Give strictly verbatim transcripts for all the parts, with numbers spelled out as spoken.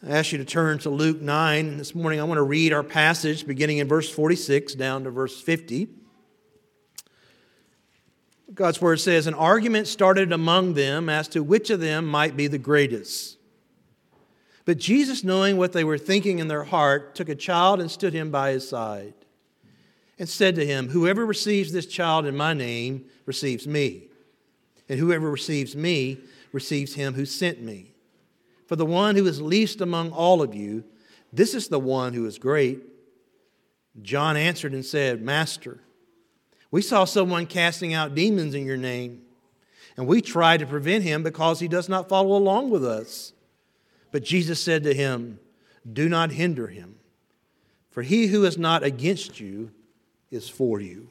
I ask you to turn to Luke nine. And this morning I want to read our passage beginning in verse forty-six down to verse fifty. God's word says, "An argument started among them as to which of them might be the greatest. But Jesus, knowing what they were thinking in their heart, took a child and stood him by his side and said to him, 'Whoever receives this child in my name receives me. And whoever receives me receives him who sent me. For the one who is least among all of you, this is the one who is great.' John answered and said, 'Master, we saw someone casting out demons in your name, and we tried to prevent him because he does not follow along with us.' But Jesus said to him, 'Do not hinder him, for he who is not against you is for you.'"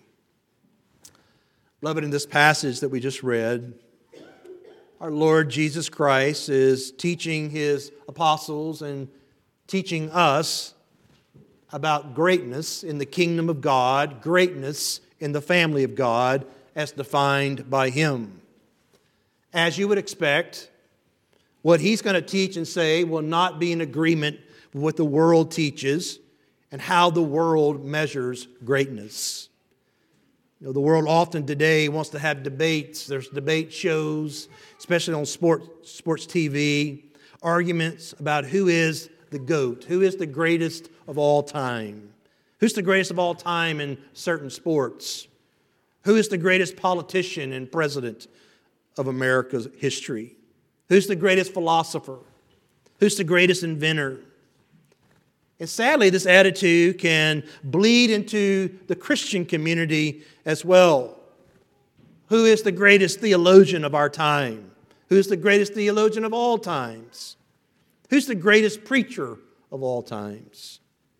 Beloved, in this passage that we just read, our Lord Jesus Christ is teaching his apostles and teaching us about greatness in the kingdom of God, greatness in the family of God as defined by him. As you would expect, what he's going to teach and say will not be in agreement with what the world teaches and how the world measures greatness. You know, the world often today wants to have debates. There's debate shows, especially on sport, sports T V, arguments about who is the GOAT, who is the greatest of all time, who's the greatest of all time in certain sports, who is the greatest politician and president of America's history, who's the greatest philosopher, who's the greatest inventor. And sadly, this attitude can bleed into the Christian community as well. Who is the greatest theologian of our time? Who is the greatest theologian of all times? Who's the greatest preacher of all times?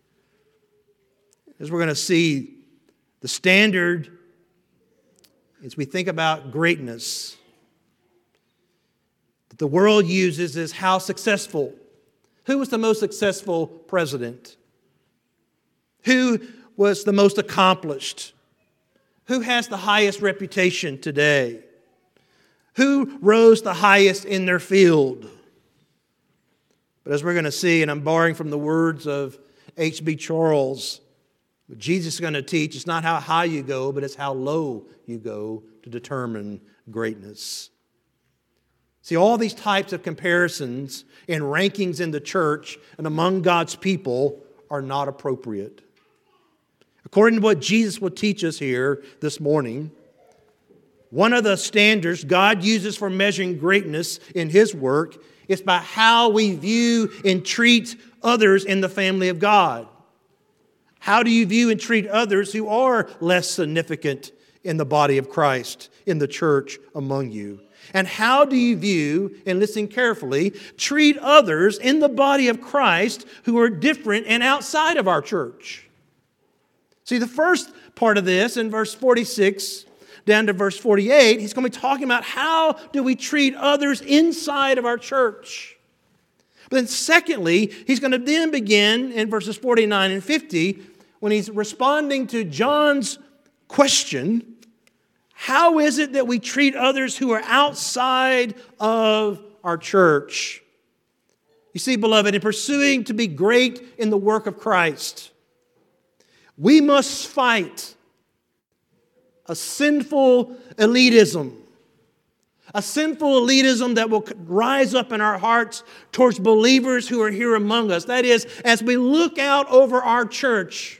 As we're going to see, the standard as we think about greatness that the world uses is how successful. Who was the most successful president? Who was the most accomplished? Who has the highest reputation today? Who rose the highest in their field? But as we're going to see, and I'm borrowing from the words of H B Charles, what Jesus is going to teach, it's not how high you go, but it's how low you go to determine greatness. See, all these types of comparisons and rankings in the church and among God's people are not appropriate. According to what Jesus will teach us here this morning, one of the standards God uses for measuring greatness in His work is by how we view and treat others in the family of God. How do you view and treat others who are less significant in the body of Christ, in the church among you? And how do you view, and listen carefully, treat others in the body of Christ who are different and outside of our church? See, the first part of this, in verse forty-six down to verse forty-eight, he's going to be talking about how do we treat others inside of our church. But then secondly, he's going to then begin in verses forty-nine and fifty, when he's responding to John's question, how is it that we treat others who are outside of our church? You see, beloved, in pursuing to be great in the work of Christ, we must fight a sinful elitism. A sinful elitism that will rise up in our hearts towards believers who are here among us. That is, as we look out over our church,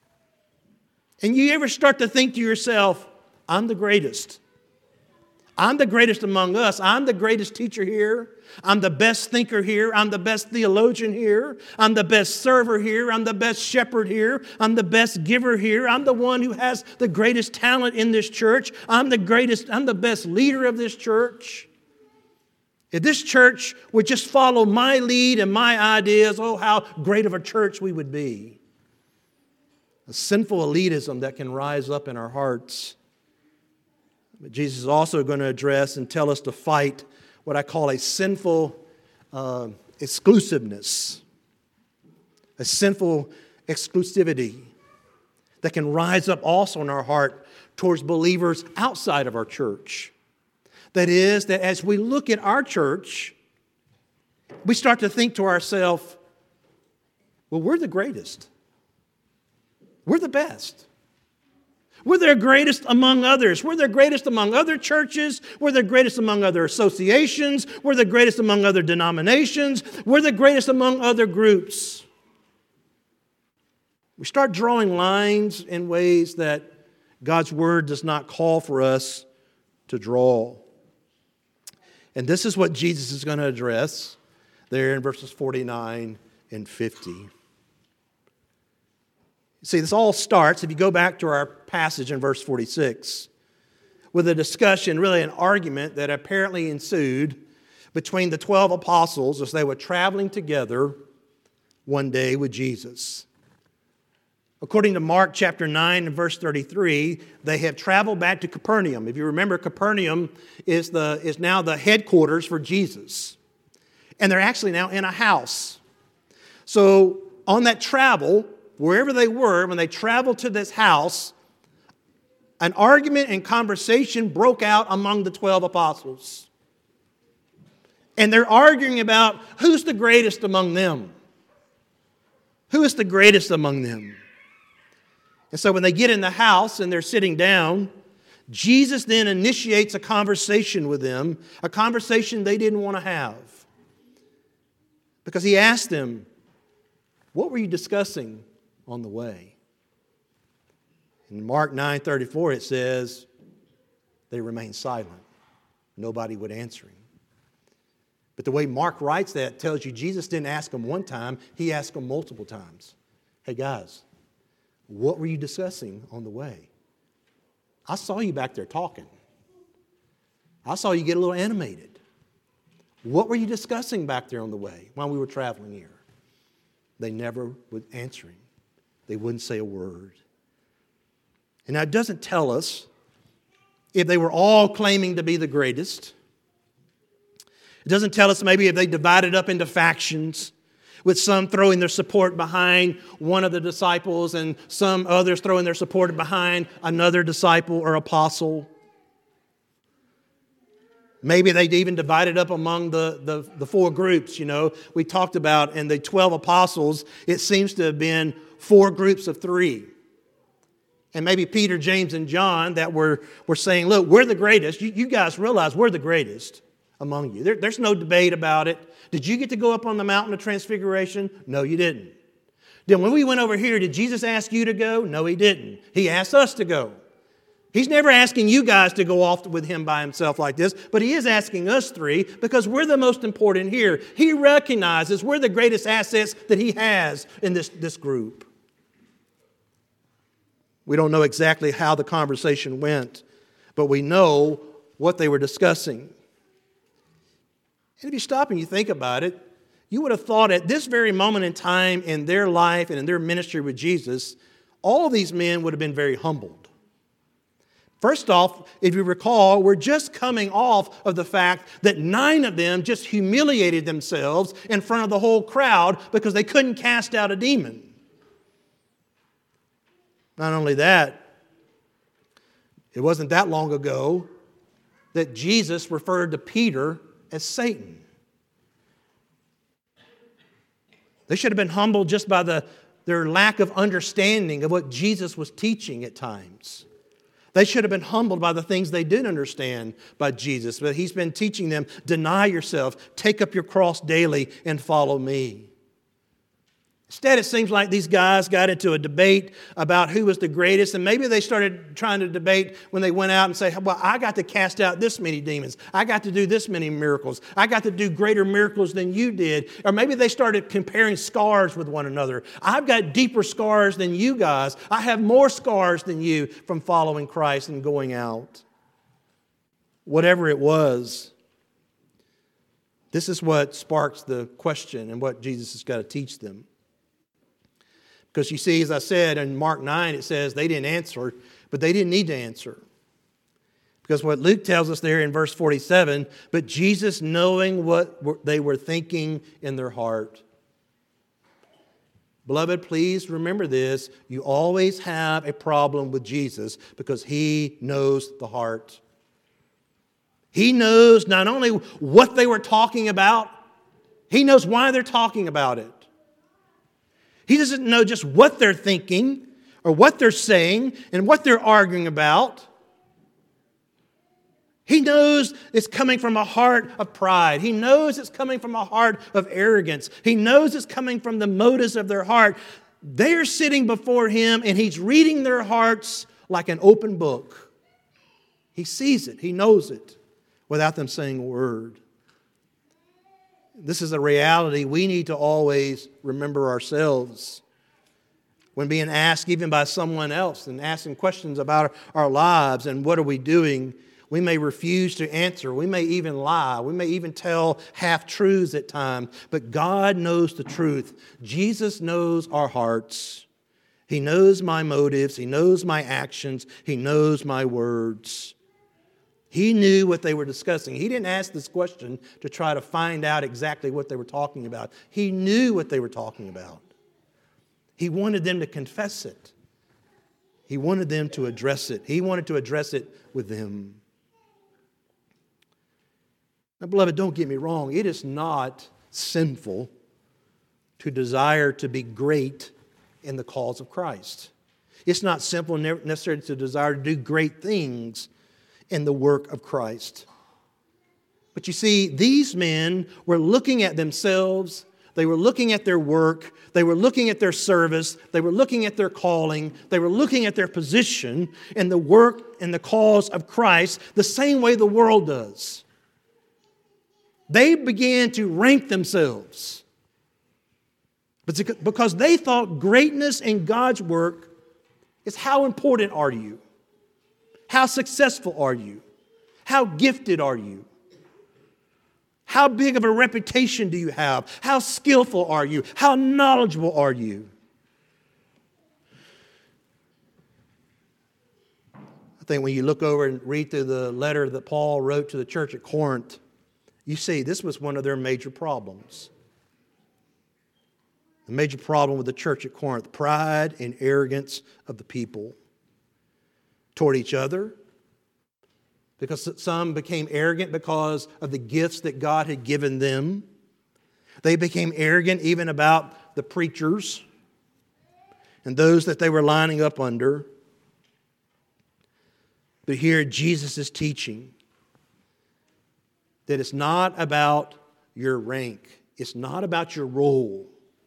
and you ever start to think to yourself, I'm the greatest. I'm the greatest among us. I'm the greatest teacher here. I'm the best thinker here. I'm the best theologian here. I'm the best server here. I'm the best shepherd here. I'm the best giver here. I'm the one who has the greatest talent in this church. I'm the greatest, I'm the best leader of this church. If this church would just follow my lead and my ideas, oh, how great of a church we would be. A sinful elitism that can rise up in our hearts. But Jesus is also going to address and tell us to fight what I call a sinful uh, exclusiveness, a sinful exclusivity that can rise up also in our heart towards believers outside of our church. That is, that as we look at our church, we start to think to ourselves, Well, we're the greatest. We're the best. We're their greatest among others. We're their greatest among other churches. We're the greatest among other associations. We're the greatest among other denominations. We're the greatest among other groups. We start drawing lines in ways that God's Word does not call for us to draw. And this is what Jesus is going to address there in verses forty-nine and fifty. See, this all starts, if you go back to our passage in verse forty-six, with a discussion, really an argument that apparently ensued between the twelve apostles as they were traveling together one day with Jesus. According to Mark chapter nine and verse thirty-three, they have traveled back to Capernaum. If you remember, Capernaum is, the, is now the headquarters for Jesus. And they're actually now in a house. So on that travel, wherever they were, when they traveled to this house, an argument and conversation broke out among the twelve apostles. And they're arguing about who's the greatest among them. Who is the greatest among them? And so when they get in the house and they're sitting down, Jesus then initiates a conversation with them, a conversation they didn't want to have. Because he asked them, what were you discussing on the way? In Mark nine thirty-four it says, they remained silent. Nobody would answer him. But the way Mark writes that tells you Jesus didn't ask them one time, he asked them multiple times. Hey guys, what were you discussing on the way? I saw you back there talking. I saw you get a little animated. What were you discussing back there on the way while we were traveling here? They never would answer him. They wouldn't say a word. And now it doesn't tell us if they were all claiming to be the greatest. It doesn't tell us maybe if they divided up into factions, with some throwing their support behind one of the disciples and some others throwing their support behind another disciple or apostle. Maybe they'd even divided up among the, the, the four groups, you know. We talked about in the twelve apostles, it seems to have been four groups of three. And maybe Peter, James, and John that were, were saying, look, we're the greatest. You, you guys realize we're the greatest among you. There, there's no debate about it. Did you get to go up on the mountain of transfiguration? No, you didn't. Then when we went over here, did Jesus ask you to go? No, he didn't. He asked us to go. He's never asking you guys to go off with him by himself like this, but he is asking us three because we're the most important here. He recognizes we're the greatest assets that he has in this, this group. We don't know exactly how the conversation went, but we know what they were discussing. And if you stop and you think about it, you would have thought at this very moment in time in their life and in their ministry with Jesus, all of these men would have been very humbled. First off, if you recall, we're just coming off of the fact that nine of them just humiliated themselves in front of the whole crowd because they couldn't cast out a demon. Not only that, it wasn't that long ago that Jesus referred to Peter as Satan. They should have been humbled just by the, their lack of understanding of what Jesus was teaching at times. They should have been humbled by the things they did understand by Jesus. But he's been teaching them, deny yourself, take up your cross daily, and follow me. Instead, it seems like these guys got into a debate about who was the greatest, and maybe they started trying to debate when they went out and say, well, I got to cast out this many demons. I got to do this many miracles. I got to do greater miracles than you did. Or maybe they started comparing scars with one another. I've got deeper scars than you guys. I have more scars than you from following Christ and going out. Whatever it was, this is what sparks the question and what Jesus has got to teach them. Because you see, as I said in Mark nine, it says they didn't answer, but they didn't need to answer. Because what Luke tells us there in verse forty-seven, but Jesus knowing what they were thinking in their heart. Beloved, please remember this. You always have a problem with Jesus because he knows the heart. He knows not only what they were talking about, he knows why they're talking about it. He doesn't know just what they're thinking or what they're saying and what they're arguing about. He knows it's coming from a heart of pride. He knows it's coming from a heart of arrogance. He knows it's coming from the motives of their heart. They're sitting before him and he's reading their hearts like an open book. He sees it. He knows it without them saying a word. This is a reality we need to always remember ourselves. When being asked even by someone else and asking questions about our lives and what are we doing, we may refuse to answer. We may even lie. We may even tell half-truths at times. But God knows the truth. Jesus knows our hearts. He knows my motives. He knows my actions. He knows my words. He knew what they were discussing. He didn't ask this question to try to find out exactly what they were talking about. He knew what they were talking about. He wanted them to confess it. He wanted them to address it. He wanted to address it with them. Now, beloved, don't get me wrong. It is not sinful to desire to be great in the cause of Christ. It's not simple necessarily to desire to do great things in the work of Christ. But you see, these men were looking at themselves. They were looking at their work. They were looking at their service. They were looking at their calling. They were looking at their position in the work and the cause of Christ the same way the world does. They began to rank themselves. But because they thought greatness in God's work is how important are you? How successful are you? How gifted are you? How big of a reputation do you have? How skillful are you? How knowledgeable are you? I think when you look over and read through the letter that Paul wrote to the church at Corinth, you see this was one of their major problems. The major problem with the church at Corinth, pride and arrogance of the people toward each other, because some became arrogant because of the gifts that God had given them. They became arrogant even about the preachers and those that they were lining up under. But here Jesus is teaching that it's not about your rank. It's not about your role.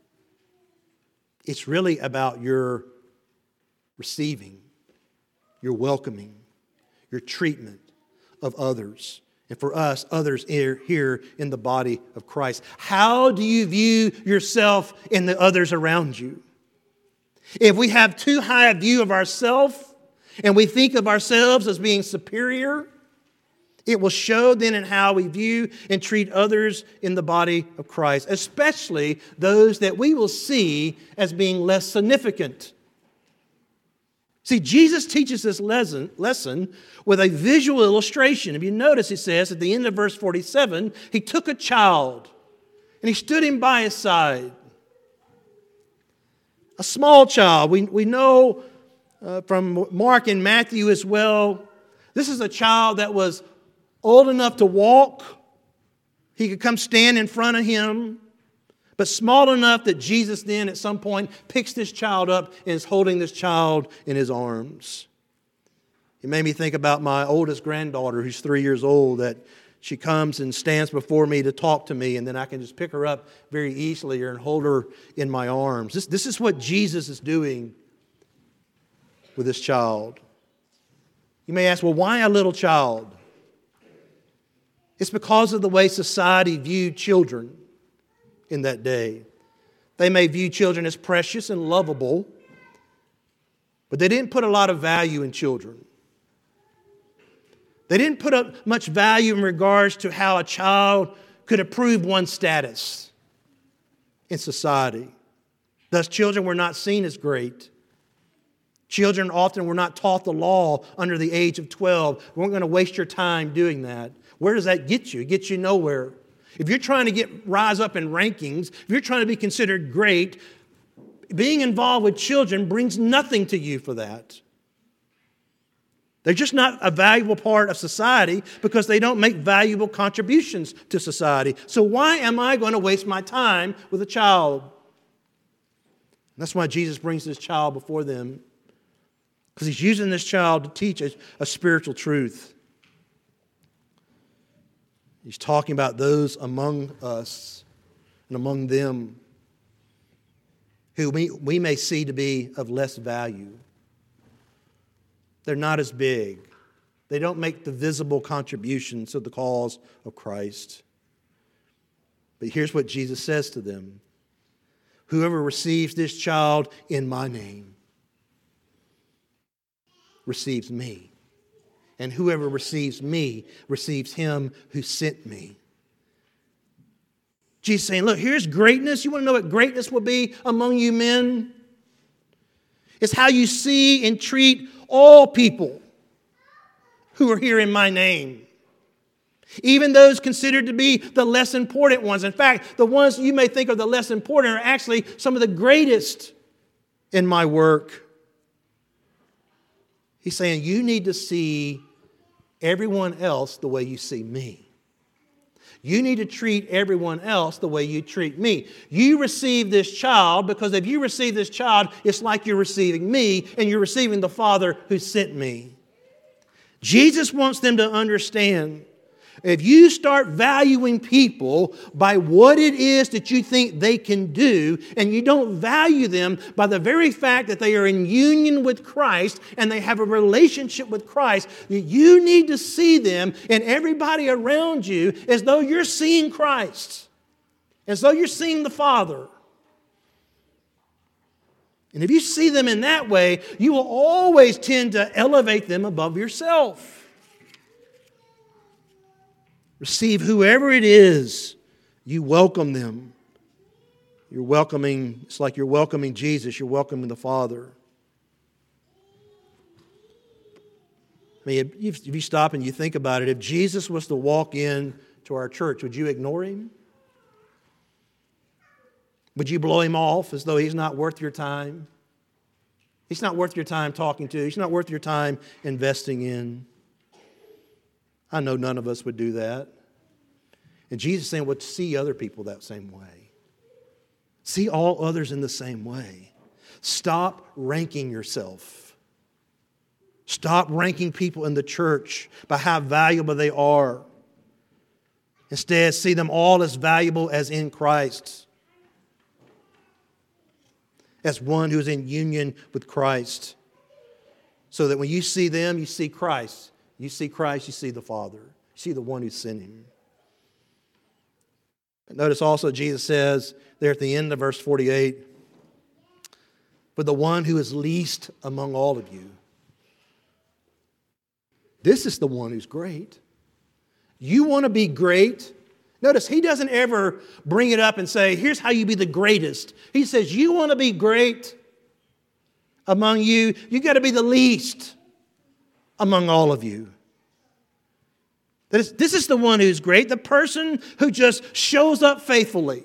It's really about your receiving, your welcoming, your treatment of others. And for us, others here, here in the body of Christ. How do you view yourself and the others around you? If we have too high a view of ourselves and we think of ourselves as being superior, it will show then in how we view and treat others in the body of Christ, especially those that we will see as being less significant. See, Jesus teaches this lesson, lesson with a visual illustration. If you notice, he says at the end of verse forty-seven, he took a child and he stood him by his side. A small child. We, we know uh, from Mark and Matthew as well, this is a child that was old enough to walk. He could come stand in front of him, but small enough that Jesus then at some point picks this child up and is holding this child in his arms. It made me think about my oldest granddaughter who's three years old, that she comes and stands before me to talk to me, and then I can just pick her up very easily and hold her in my arms. This, this is what Jesus is doing with this child. You may ask, well, why a little child? It's because of the way society viewed children in that day. They may view children as precious and lovable, but they didn't put a lot of value in children. They didn't put up much value in regards to how a child could improve one's status in society. Thus, children were not seen as great. Children often were not taught the law under the age of twelve. We weren't going to waste your time doing that. Where does that get you? It gets you nowhere. If you're trying to get rise up in rankings, if you're trying to be considered great, being involved with children brings nothing to you for that. They're just not a valuable part of society because they don't make valuable contributions to society. So why am I going to waste my time with a child? That's why Jesus brings this child before them, because he's using this child to teach a, a spiritual truth. He's talking about those among us and among them who we, we may see to be of less value. They're not as big. They don't make the visible contributions to the cause of Christ. But here's what Jesus says to them. Whoever receives this child in my name receives me. And whoever receives me receives him who sent me. Jesus saying, look, here's greatness. You want to know what greatness will be among you men? It's how you see and treat all people who are here in my name. Even those considered to be the less important ones. In fact, the ones you may think are the less important are actually some of the greatest in my work. He's saying you need to see everyone else the way you see me. You need to treat everyone else the way you treat me. You receive this child because if you receive this child, it's like you're receiving me and you're receiving the Father who sent me. Jesus wants them to understand, if you start valuing people by what it is that you think they can do, and you don't value them by the very fact that they are in union with Christ and they have a relationship with Christ, you need to see them and everybody around you as though you're seeing Christ, as though you're seeing the Father. And if you see them in that way, you will always tend to elevate them above yourself. Receive whoever it is, you welcome them. You're welcoming, it's like you're welcoming Jesus, you're welcoming the Father. I mean, if you stop and you think about it, if Jesus was to walk in to our church, would you ignore him? Would you blow him off as though he's not worth your time? He's not worth your time talking to. He's not worth your time investing in. I know none of us would do that. And Jesus is saying, well, see other people that same way. See all others in the same way. Stop ranking yourself. Stop ranking people in the church by how valuable they are. Instead, see them all as valuable as in Christ. As one who is in union with Christ. So that when you see them, you see Christ. You see Christ, you see the Father. You see the one who sent him. Notice also Jesus says there at the end of verse forty-eight, but the one who is least among all of you. This is the one who's great. You want to be great? Notice he doesn't ever bring it up and say, here's how you be the greatest. He says, you want to be great among you, you got to be the least among all of you. That is, this is the one who's great, the person who just shows up faithfully,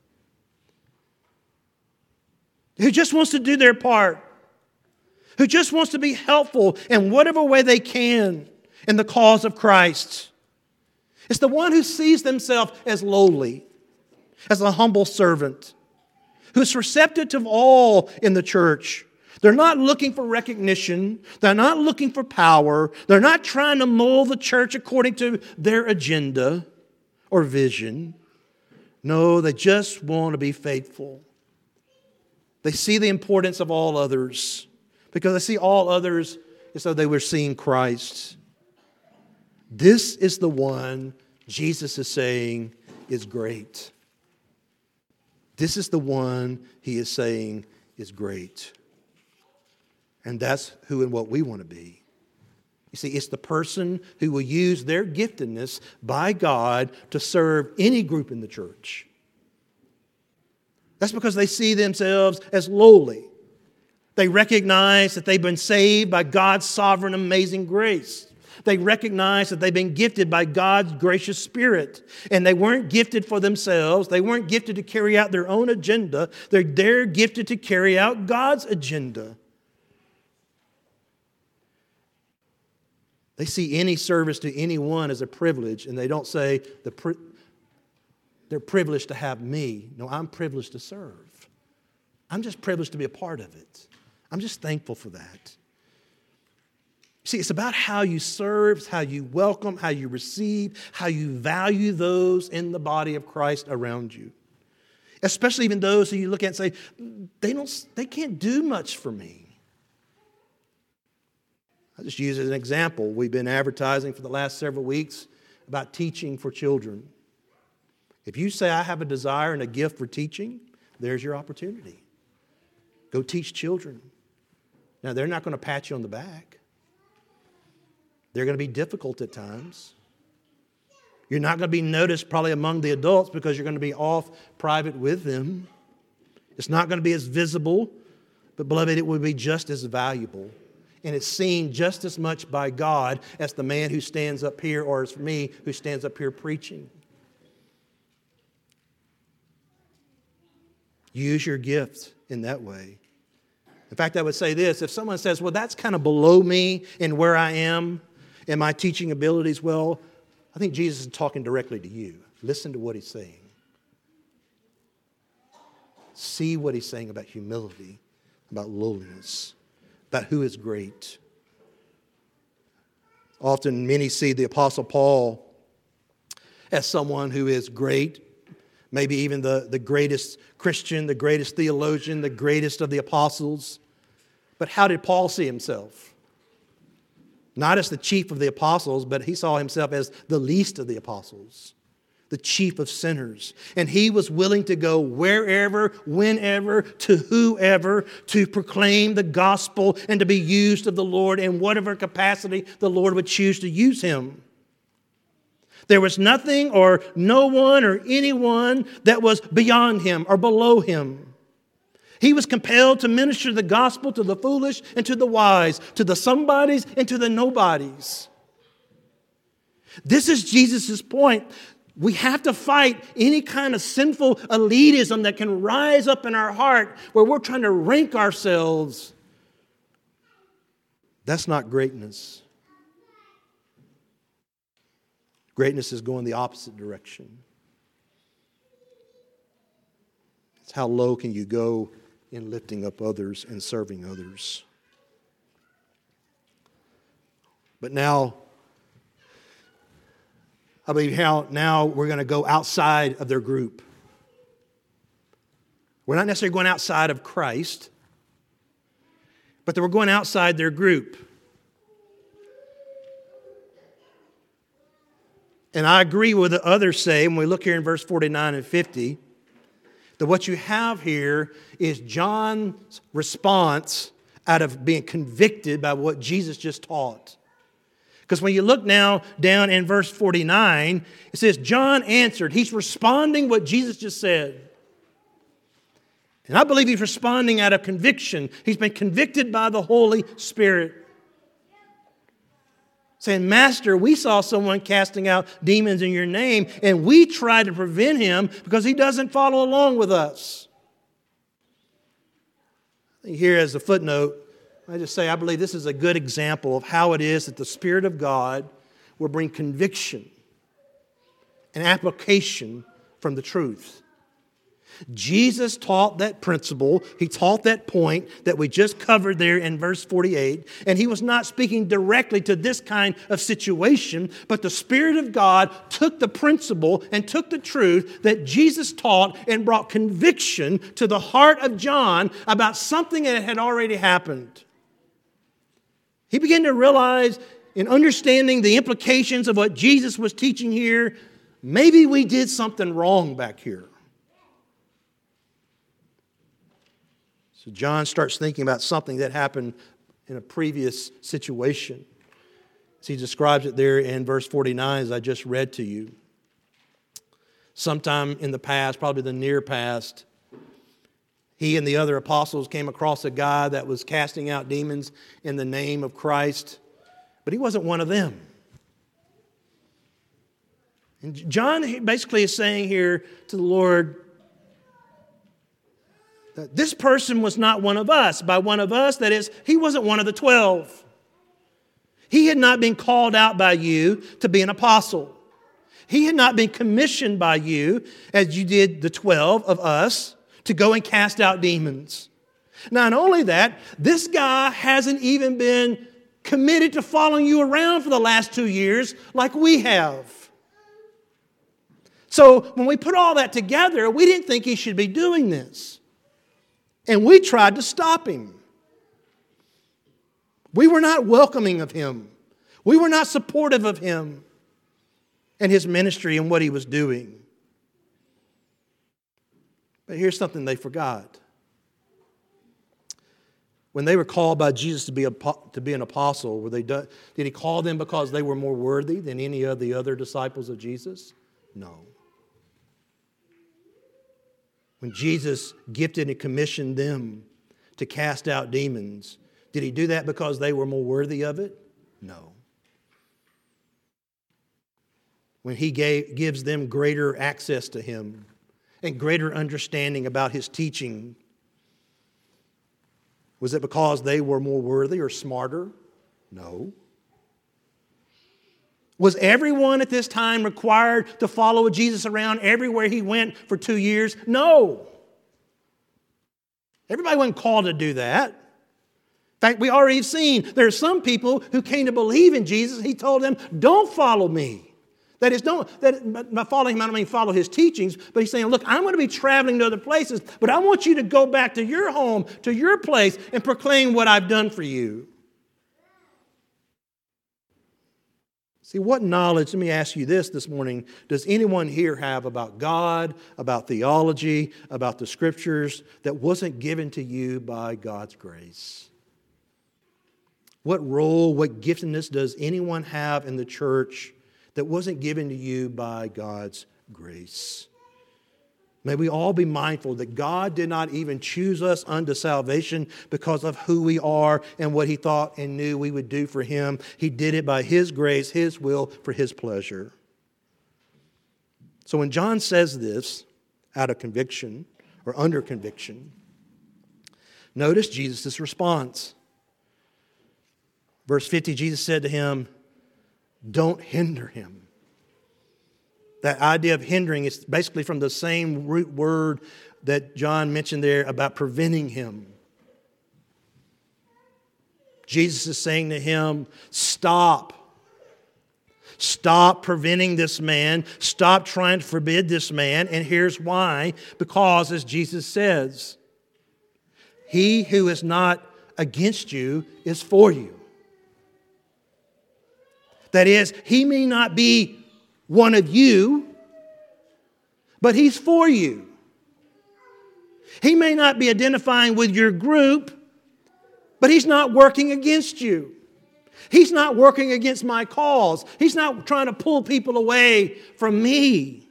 who just wants to do their part, who just wants to be helpful in whatever way they can in the cause of Christ. It's the one who sees themselves as lowly, as a humble servant, who's receptive to all in the church. They're not looking for recognition. They're not looking for power. They're not trying to mold the church according to their agenda or vision. No, they just want to be faithful. They see the importance of all others because they see all others as though they were seeing Christ. This is the one Jesus is saying is great. This is the one he is saying is great. And that's who and what we want to be. You see, it's the person who will use their giftedness by God to serve any group in the church. That's because they see themselves as lowly. They recognize that they've been saved by God's sovereign, amazing grace. They recognize that they've been gifted by God's gracious Spirit. And they weren't gifted for themselves. They weren't gifted to carry out their own agenda. They're, they're gifted to carry out God's agenda. They see any service to anyone as a privilege, and they don't say the pri- they're privileged to have me. No, I'm privileged to serve. I'm just privileged to be a part of it. I'm just thankful for that. See, it's about how you serve, how you welcome, how you receive, how you value those in the body of Christ around you. Especially even those who you look at and say, they don't, they can't do much for me. I'll just use it as an example. We've been advertising for the last several weeks about teaching for children. If you say, I have a desire and a gift for teaching, there's your opportunity. Go teach children. Now, they're not going to pat you on the back. They're going to be difficult at times. You're not going to be noticed probably among the adults because you're going to be off private with them. It's not going to be as visible, but beloved, it will be just as valuable. And it's seen just as much by God as the man who stands up here, or as me who stands up here preaching. Use your gift in that way. In fact, I would say this. If someone says, well, that's kind of below me in where I am in my teaching abilities, well, I think Jesus is talking directly to you. Listen to what he's saying. See what he's saying about humility, about lowliness, about who is great. Often many see the Apostle Paul as someone who is great, maybe even the, the greatest Christian, the greatest theologian, the greatest of the apostles. But how did Paul see himself? Not as the chief of the apostles, but he saw himself as the least of the apostles, the chief of sinners. And he was willing to go wherever, whenever, to whoever, to proclaim the gospel and to be used of the Lord in whatever capacity the Lord would choose to use him. There was nothing or no one or anyone that was beyond him or below him. He was compelled to minister the gospel to the foolish and to the wise, to the somebodies and to the nobodies. This is Jesus' point. We have to fight any kind of sinful elitism that can rise up in our heart where we're trying to rank ourselves. That's not greatness. Greatness is going the opposite direction. It's how low can you go in lifting up others and serving others. But now, I believe how now we're going to go outside of their group. We're not necessarily going outside of Christ, but that we're going outside their group. And I agree with what others say when we look here in verse forty-nine and fifty, that what you have here is John's response out of being convicted by what Jesus just taught. Because when you look now down in verse forty-nine, it says, John answered. He's responding what Jesus just said. And I believe he's responding out of conviction. He's been convicted by the Holy Spirit. Saying, Master, we saw someone casting out demons in your name, and we tried to prevent him because he doesn't follow along with us. Here as a footnote, I just say I believe this is a good example of how it is that the Spirit of God will bring conviction and application from the truth. Jesus taught that principle. He taught that point that we just covered there in verse forty-eight. And he was not speaking directly to this kind of situation, but the Spirit of God took the principle and took the truth that Jesus taught and brought conviction to the heart of John about something that had already happened. He began to realize, in understanding the implications of what Jesus was teaching here, maybe we did something wrong back here. So John starts thinking about something that happened in a previous situation. As he describes it there in verse forty-nine, as I just read to you. Sometime in the past, probably the near past, he and the other apostles came across a guy that was casting out demons in the name of Christ, but he wasn't one of them. And John basically is saying here to the Lord, that this person was not one of us. By one of us, that is, he wasn't one of the twelve. He had not been called out by you to be an apostle. He had not been commissioned by you, as you did the twelve of us, to go and cast out demons. Not only that, this guy hasn't even been committed to following you around for the last two years like we have. So when we put all that together, we didn't think he should be doing this. And we tried to stop him. We were not welcoming of him. We were not supportive of him and his ministry and what he was doing. But here's something they forgot. When they were called by Jesus to be a, to be an apostle, were they done, did he call them because they were more worthy than any of the other disciples of Jesus? No. When Jesus gifted and commissioned them to cast out demons, did he do that because they were more worthy of it? No. When he gave, gives them greater access to him and greater understanding about his teaching, was it because they were more worthy or smarter? No. Was everyone at this time required to follow Jesus around everywhere he went for two years? No. Everybody wasn't called to do that. In fact, we already have seen there are some people who came to believe in Jesus. He told them, don't follow me. That is, don't, that, by following him, I don't mean follow his teachings, but he's saying, look, I'm going to be traveling to other places, but I want you to go back to your home, to your place, and proclaim what I've done for you. See, what knowledge, let me ask you this this morning, does anyone here have about God, about theology, about the Scriptures that wasn't given to you by God's grace? What role, what giftedness does anyone have in the church that wasn't given to you by God's grace? May we all be mindful that God did not even choose us unto salvation because of who we are and what he thought and knew we would do for him. He did it by his grace, his will, for his pleasure. So when John says this out of conviction or under conviction, notice Jesus' response. Verse fifty, Jesus said to him, don't hinder him. That idea of hindering is basically from the same root word that John mentioned there about preventing him. Jesus is saying to him, stop. Stop preventing this man. Stop trying to forbid this man. And here's why. Because, as Jesus says, he who is not against you is for you. That is, he may not be one of you, but he's for you. He may not be identifying with your group, but he's not working against you. He's not working against my cause. He's not trying to pull people away from me.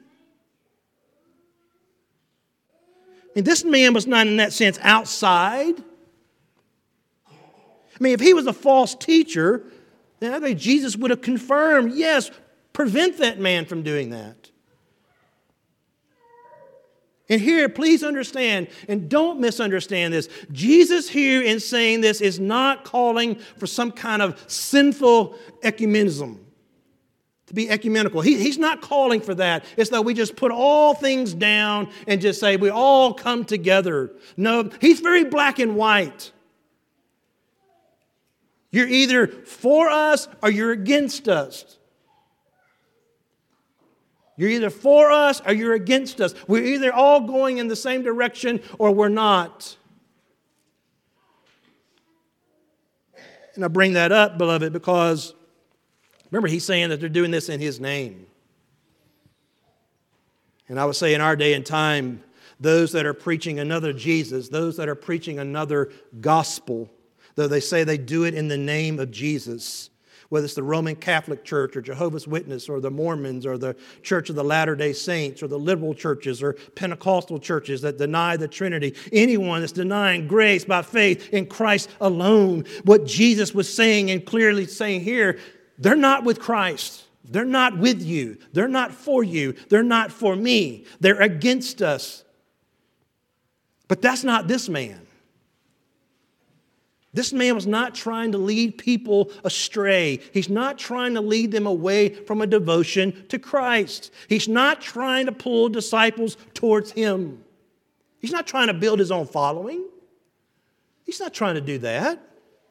And this man was not in that sense outside. I mean, if he was a false teacher, then I think Jesus would have confirmed, yes, prevent that man from doing that. And here, please understand, and don't misunderstand this. Jesus here in saying this is not calling for some kind of sinful ecumenism, to be ecumenical. He, he's not calling for that. It's that we just put all things down and just say we all come together. No, he's very black and white. You're either for us or you're against us. You're either for us or you're against us. We're either all going in the same direction or we're not. And I bring that up, beloved, because remember, he's saying that they're doing this in his name. And I would say in our day and time, those that are preaching another Jesus, those that are preaching another gospel, though they say they do it in the name of Jesus, whether it's the Roman Catholic Church or Jehovah's Witness or the Mormons or the Church of the Latter-day Saints or the liberal churches or Pentecostal churches that deny the Trinity, anyone that's denying grace by faith in Christ alone, what Jesus was saying and clearly saying here, they're not with Christ. They're not with you. They're not for you. They're not for me. They're against us. But that's not this man. This man was not trying to lead people astray. He's not trying to lead them away from a devotion to Christ. He's not trying to pull disciples towards him. He's not trying to build his own following. He's not trying to do that.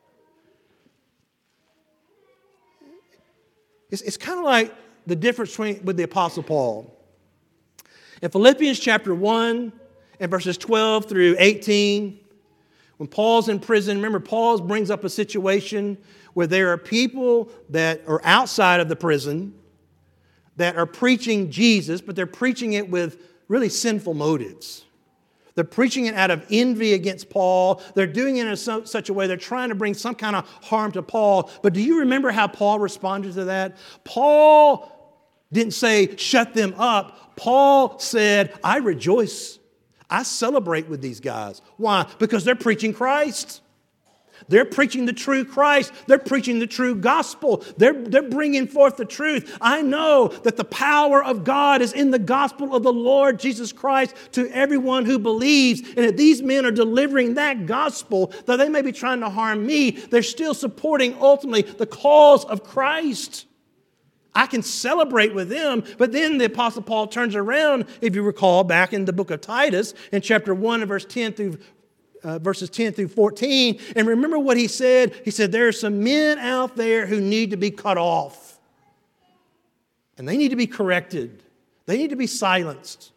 It's, it's kind of like the difference between, with the Apostle Paul. In Philippians chapter one and verses twelve through eighteen, when Paul's in prison, remember Paul brings up a situation where there are people that are outside of the prison that are preaching Jesus, but they're preaching it with really sinful motives. They're preaching it out of envy against Paul. They're doing it in some, such a way they're trying to bring some kind of harm to Paul. But do you remember how Paul responded to that? Paul didn't say, shut them up. Paul said, I rejoice. I celebrate with these guys. Why? Because they're preaching Christ. They're preaching the true Christ. They're preaching the true gospel. They're, they're bringing forth the truth. I know that the power of God is in the gospel of the Lord Jesus Christ to everyone who believes. And if these men are delivering that gospel, though they may be trying to harm me, they're still supporting ultimately the cause of Christ. I can celebrate with them, but then the Apostle Paul turns around, if you recall, back in the book of Titus, in chapter one and verse ten through uh, verses ten through fourteen, and remember what he said? He said, there are some men out there who need to be cut off, and they need to be corrected. They need to be silenced.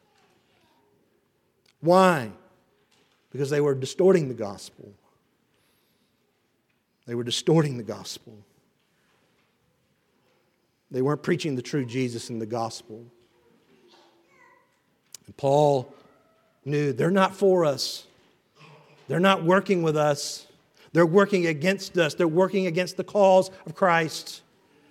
Why? Because they were distorting the gospel. They were distorting the gospel. They weren't preaching the true Jesus in the gospel. And Paul knew they're not for us. They're not working with us. They're working against us. They're working against the cause of Christ.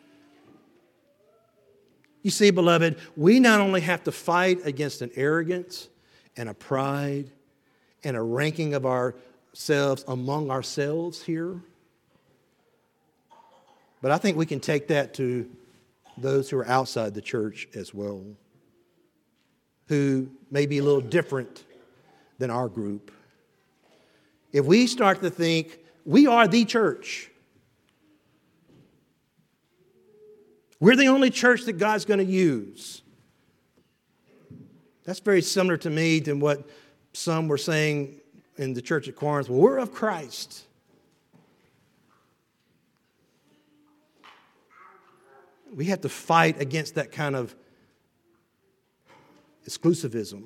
You see, beloved, we not only have to fight against an arrogance and a pride and a ranking of ourselves among ourselves here, but I think we can take that to those who are outside the church as well, who may be a little different than our group. If we start to think we are the church, we're the only church that God's going to use, that's very similar to me than what some were saying in the church at Corinth. Well, we're of Christ. We have to fight against that kind of exclusivism.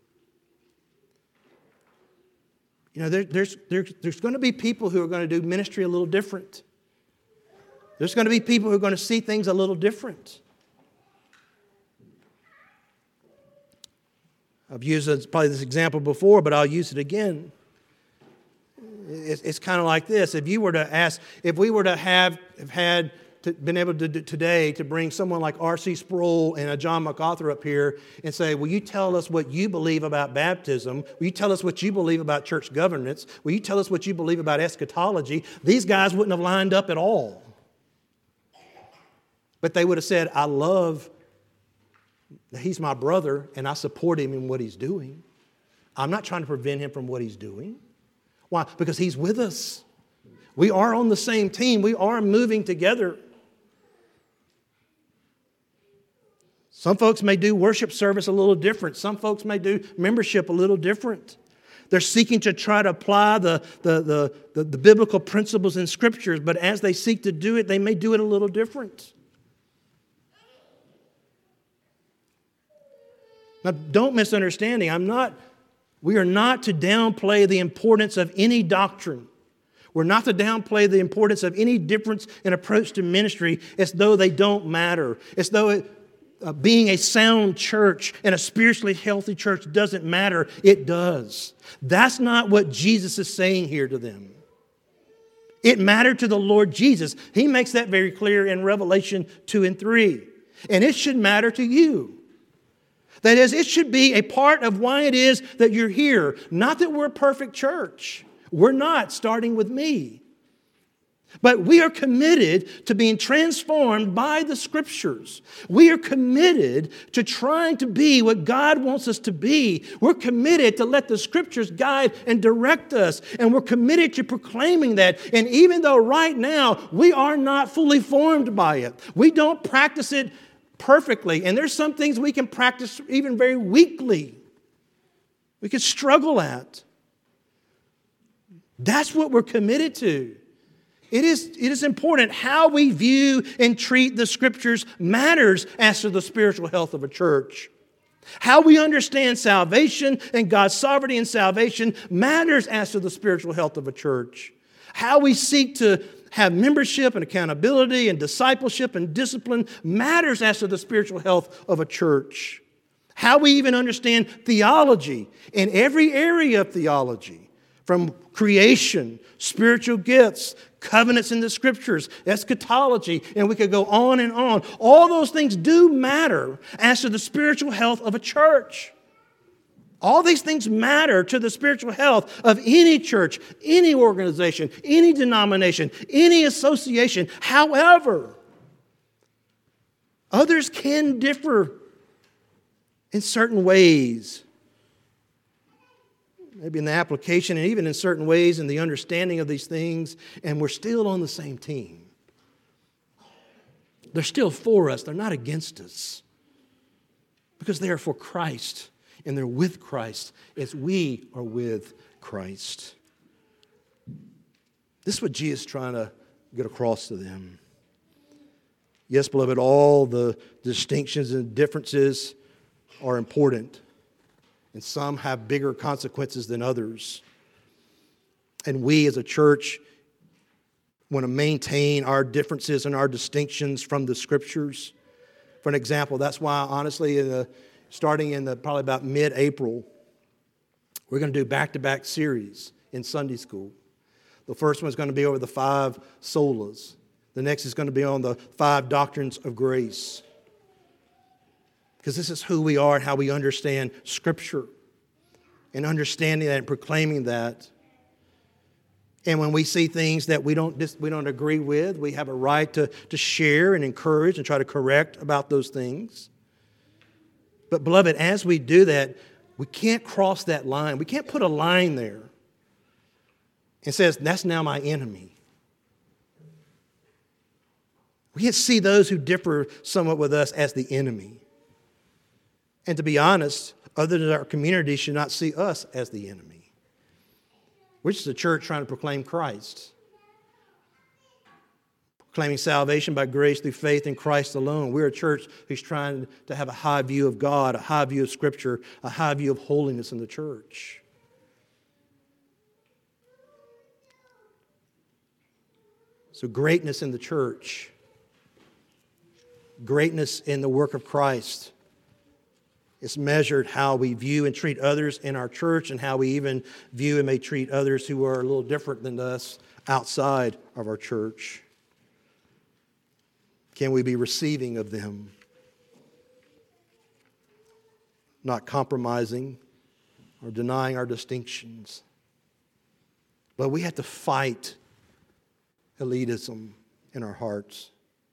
You know, there, there's, there, there's going to be people who are going to do ministry a little different. There's going to be people who are going to see things a little different. I've used this, probably this example before, but I'll use it again. It's, it's kind of like this. If you were to ask, if we were to have, have had To, been able to do today to bring someone like R C Sproul and a John MacArthur up here and say, will you tell us what you believe about baptism? Will you tell us what you believe about church governance? Will you tell us what you believe about eschatology? These guys wouldn't have lined up at all. But they would have said, I love, he's my brother and I support him in what he's doing. I'm not trying to prevent him from what he's doing. Why? Because he's with us. We are on the same team. We are moving together. Some folks may do worship service a little different. Some folks may do membership a little different. They're seeking to try to apply the, the, the, the, the biblical principles in Scriptures, but as they seek to do it, they may do it a little different. Now, don't misunderstand me. I'm not, we are not to downplay the importance of any doctrine. We're not to downplay the importance of any difference in approach to ministry as though they don't matter, as though it, uh, being a sound church and a spiritually healthy church doesn't matter. It does. That's not what Jesus is saying here to them. It mattered to the Lord Jesus. He makes that very clear in Revelation two and three. And it should matter to you. That is, it should be a part of why it is that you're here. Not that we're a perfect church. We're not, starting with me. But we are committed to being transformed by the Scriptures. We are committed to trying to be what God wants us to be. We're committed to let the Scriptures guide and direct us. And we're committed to proclaiming that. And even though right now we are not fully formed by it, we don't practice it perfectly. And there's some things we can practice even very weakly. we could struggle at. That's what we're committed to. It is, it is important. How we view and treat the Scriptures matters as to the spiritual health of a church. How we understand salvation and God's sovereignty in salvation matters as to the spiritual health of a church. How we seek to have membership and accountability and discipleship and discipline matters as to the spiritual health of a church. How we even understand theology in every area of theology, from creation, spiritual gifts, covenants in the Scriptures, eschatology, and we could go on and on. All those things do matter as to the spiritual health of a church. All these things matter to the spiritual health of any church, any organization, any denomination, any association. However, others can differ in certain ways. Maybe in the application and even in certain ways in the understanding of these things, and we're still on the same team. They're still for us. They're not against us. Because they are for Christ, and they're with Christ as we are with Christ. This is what Jesus is trying to get across to them. Yes, beloved, all the distinctions and differences are important. And some have bigger consequences than others. And we as a church want to maintain our differences and our distinctions from the Scriptures. For an example, that's why honestly, in the, starting in the, probably about mid-April, we're going to do back-to-back series in Sunday school. The first one's going to be over the five solas. The next is going to be on the five doctrines of grace. Because this is who we are and how we understand Scripture. And understanding that and proclaiming that. And when we see things that we don't, we don't agree with, we have a right to, to share and encourage and try to correct about those things. But beloved, as we do that, we can't cross that line. We can't put a line there. It says, that's now my enemy. We can't see those who differ somewhat with us as the enemy. And to be honest, others in our community should not see us as the enemy. We're just a church trying to proclaim Christ. Proclaiming salvation by grace through faith in Christ alone. We're a church who's trying to have a high view of God, a high view of Scripture, a high view of holiness in the church. So greatness in the church, greatness in the work of Christ, it's measured how we view and treat others in our church and how we even view and may treat others who are a little different than us outside of our church. Can we be receiving of them? Not compromising or denying our distinctions. But we have to fight elitism in our hearts.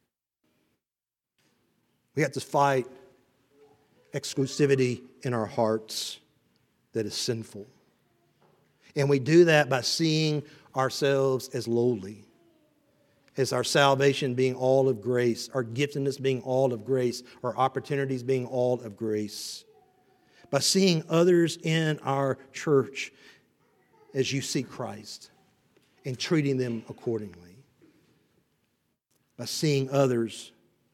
We have to fight exclusivity in our hearts that is sinful. And we do that by seeing ourselves as lowly, as our salvation being all of grace, our giftedness being all of grace, our opportunities being all of grace. By seeing others in our church as you see Christ and treating them accordingly. By seeing others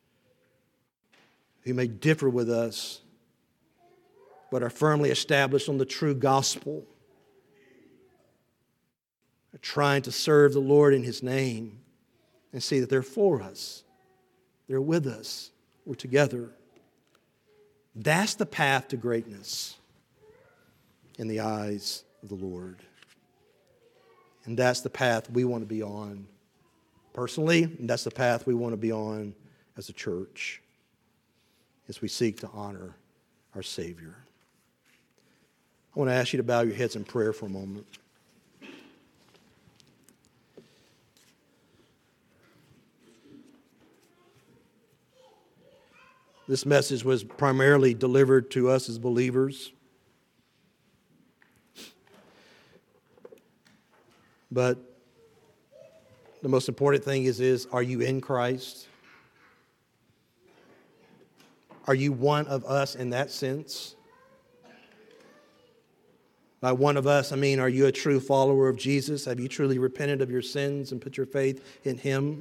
who may differ with us but are firmly established on the true gospel, are trying to serve the Lord in His name, and see that they're for us. They're with us. We're together. That's the path to greatness in the eyes of the Lord. And that's the path we want to be on personally, and that's the path we want to be on as a church as we seek to honor our Savior. I want to ask you to bow your heads in prayer for a moment. This message was primarily delivered to us as believers. But the most important thing is, is, are you in Christ? Are you one of us in that sense? By one of us, I mean, are you a true follower of Jesus? Have you truly repented of your sins and put your faith in Him?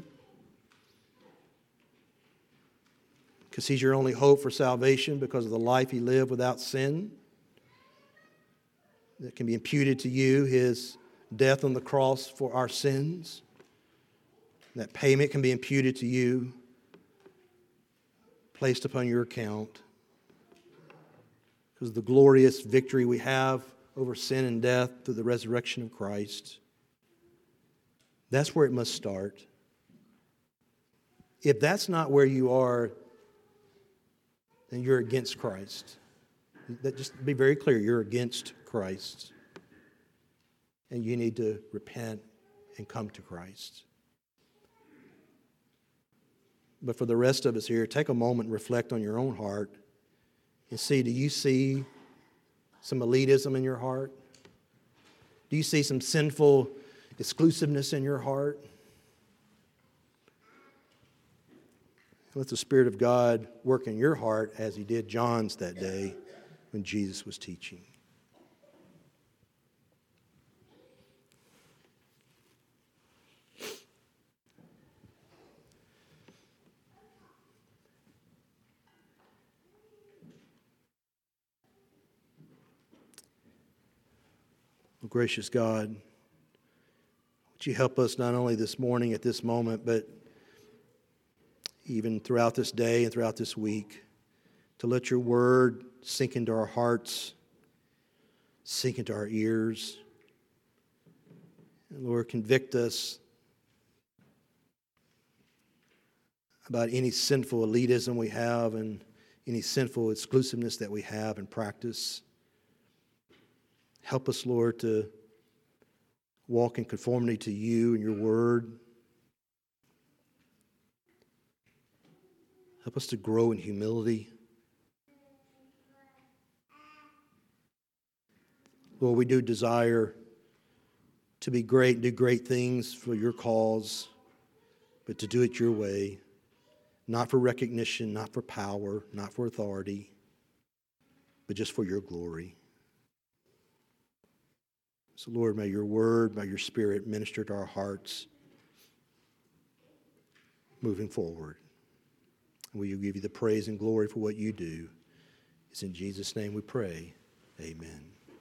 Because He's your only hope for salvation because of the life He lived without sin. That can be imputed to you, His death on the cross for our sins. That payment can be imputed to you, placed upon your account. Because of the glorious victory we have over sin and death through the resurrection of Christ. That's where it must start. If that's not where you are, then you're against Christ. That, just to be very clear, you're against Christ. And you need to repent and come to Christ. But for the rest of us here, take a moment and reflect on your own heart and see, do you see some elitism in your heart? Do you see some sinful exclusiveness in your heart? Let the Spirit of God work in your heart as He did John's that day when Jesus was teaching. Oh, gracious God, would you help us not only this morning at this moment, but even throughout this day and throughout this week, to let your word sink into our hearts, sink into our ears. And Lord, convict us about any sinful elitism we have and any sinful exclusiveness that we have in practice. Help us, Lord, to walk in conformity to you and your word. Help us to grow in humility. Lord, we do desire to be great and do great things for your cause, but to do it your way, not for recognition, not for power, not for authority, but just for your glory. So, Lord, may your word, may your Spirit minister to our hearts moving forward. We will give you the praise and glory for what you do. It's in Jesus' name we pray. Amen.